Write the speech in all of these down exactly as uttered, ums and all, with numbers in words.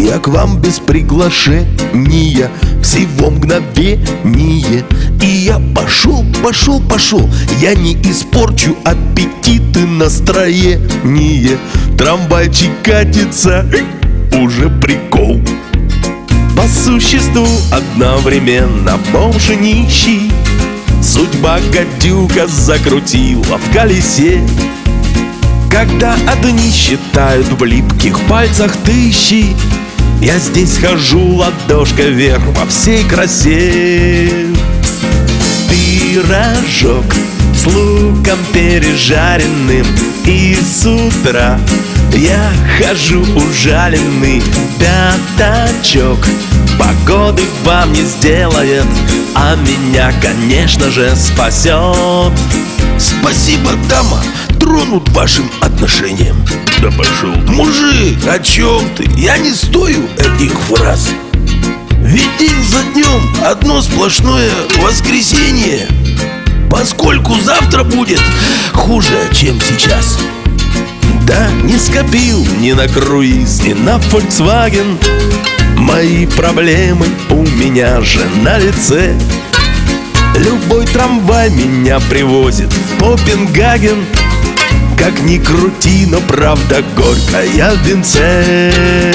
я к вам без приглашения, всего мгновение. И я пошел, пошел, пошел, я не испорчу аппетит и настроение. Трамвайчик катится, уже прикол. По существу одновременно бомж и нищий. Судьба гадюка закрутила в колесе. Когда одни считают в липких пальцах тысячи, я здесь хожу ладошка вверх во всей красе. Пирожок с луком пережаренным, и с утра я хожу ужаленный. Пятачок погоды вам не сделает, а меня, конечно же, спасет. Спасибо, дама, тронут вашим отношением. Да пошел ты. Мужик, о чем ты? Я не стою этих фраз. Ведь день за днем одно сплошное воскресенье, поскольку завтра будет хуже, чем сейчас. Да, не скопил ни на круиз, ни на Volkswagen. Мои проблемы у меня же на лице. Любой трамвай меня привозит в Копенгаген. Как ни крути, но правда горькая в венце.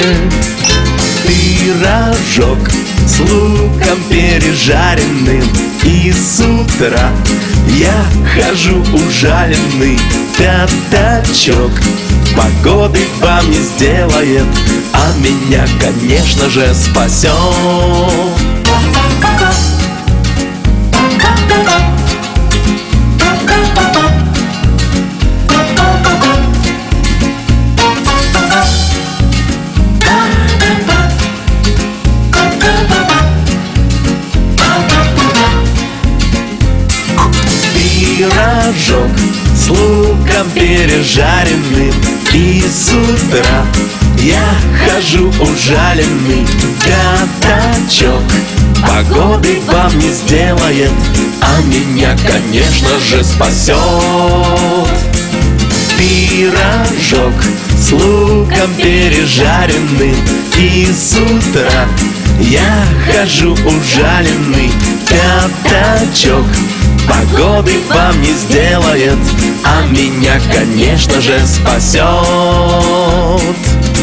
Пирожок с луком пережаренным, и с утра я хожу ужаленный. Пятачок погоды вам не сделает, а меня, конечно же, спасет. Пирожок с луком пережаренным, и с утра я хожу ужаленный. Пятачок погоды вам не сделает, а меня, конечно же, спасет. Пирожок с луком пережаренным, и с утра я хожу ужаленный. Пятачок погоды вам не сделает, а меня, конечно же, спасет.